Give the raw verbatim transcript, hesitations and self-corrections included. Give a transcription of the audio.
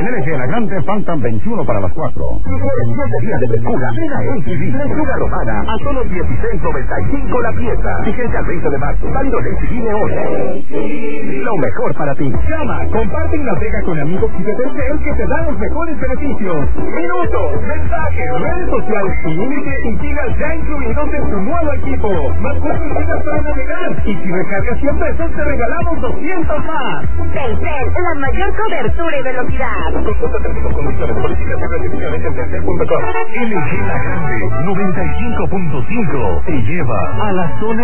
En L G La Grande faltan veintiuno para las cuatro. siete días de frescura. Ven a H D. Lechuga romana a solo dieciséis noventa y cinco la pieza. Fíjense al veinte de marzo. Válido en H D Neon. Lo mejor para ti. Llama, comparte y navega con amigos y de terceros que te dan los mejores beneficios. Minutos, mensajes, redes sociales y límite y gigas ya incluidos en tu nuevo equipo. Más cuatro gigas para navegar. Y si recargas cien pesos te regalamos doscientos más. Telcel, la mayor cobertura y velocidad. Consulta términos, condiciones, políticas y restricciones en telcel punto com. L G La Grande noventa y cinco punto cinco te lleva a la zona